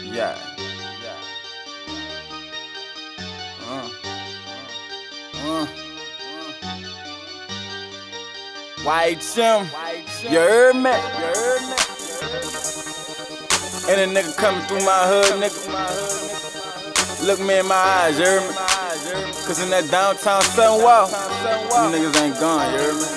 Yeah. YHM, you heard me? And a nigga coming through my hood, nigga. Look me in my eyes, you heard me? Cause in that downtown Sunwell, you niggas ain't gone, you heard me?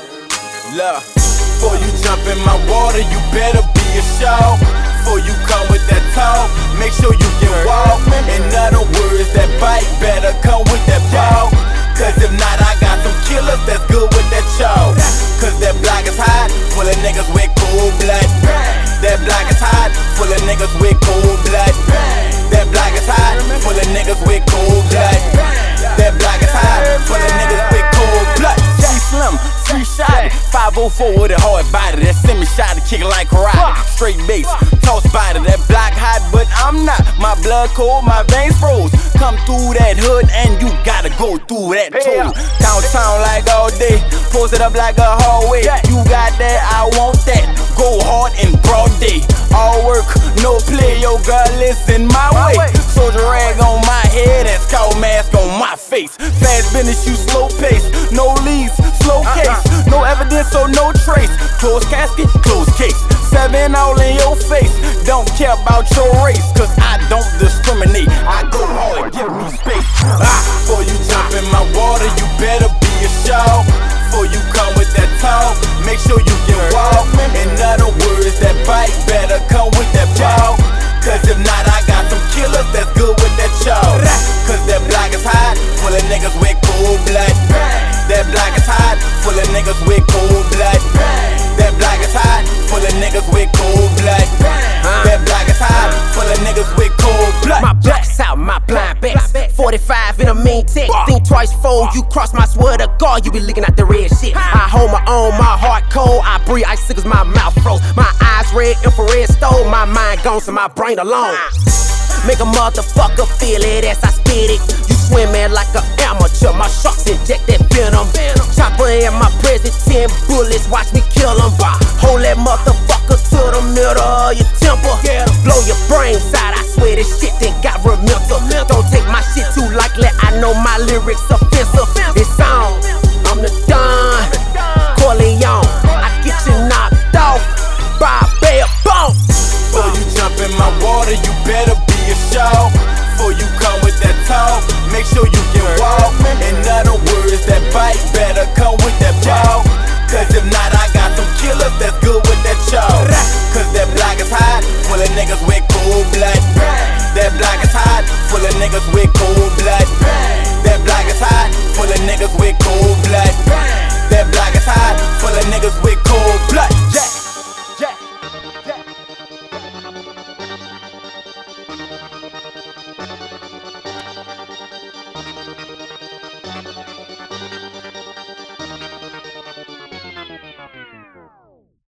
Look, before you jump in my water, you better be a show. Before you come with that talk, make sure you can walk. In other words, that bike better come with that ball. Cause if not, I got some killers that's good with that chow. Cause that block is hot, full of niggas with cold blood. That block is hot, full of niggas with cold blood. That block is hot, full of niggas with cold blood. That block is hot, full of niggas with cold blood. Slim, free shot, 504 with a hard body. That semi-shot to kick it like karate. Straight bass, toss body. That block hot, but I'm not. My blood cold, my veins froze. Come through that hood and you gotta go through that toll. Downtown like all day, posted up like a hallway. You got that, I want that. Go hard in broad day. All work, no play. Yo, girl, listen my way. Soldier rag on my head and scout mask on my face. Fast business, you slow pace. No leads, slow case. No evidence, so no trace. Closed casket, closed case. 7 all in your face. Don't care about your race, cause I don't discriminate. I go hard, give me space. Before you jump in my water, you better be a show. Before you come with that talk, make sure you can walk. In other words, that bike better come with that ball. Cause if not, I got some killers that's good with that chow. Cause that block is hot, full of niggas with cold blood. That block is hot, full of niggas with cold blood. That block is hot, full of niggas with cold blood. That block is hot, full of niggas with cold blood. My black's out, my blind backs. 45 in a mean tech. Think twice before you cross my swear to God, you be looking at the red shit. I hold my own, my heart cold. I breathe icicles, my mouth froze. My eyes red, infrared stole. My mind gone, so my brain alone. Make a motherfucker feel it as I spit it. You swimming like an amateur. My sharks inject that venom. Chopper in my present, 10 bullets, watch me kill them. Hold that motherfucker to the middle of your temple. Blow your brains out, I swear this shit ain't got remember. Don't take my shit too lightly, I know my lyrics offensive. It's on, I'm the Don Corleone. I get you knocked off by a bear bone. Before you jump in my water, you better be a show. Before you come with that talk, make sure you can walk. In other words, that bike better come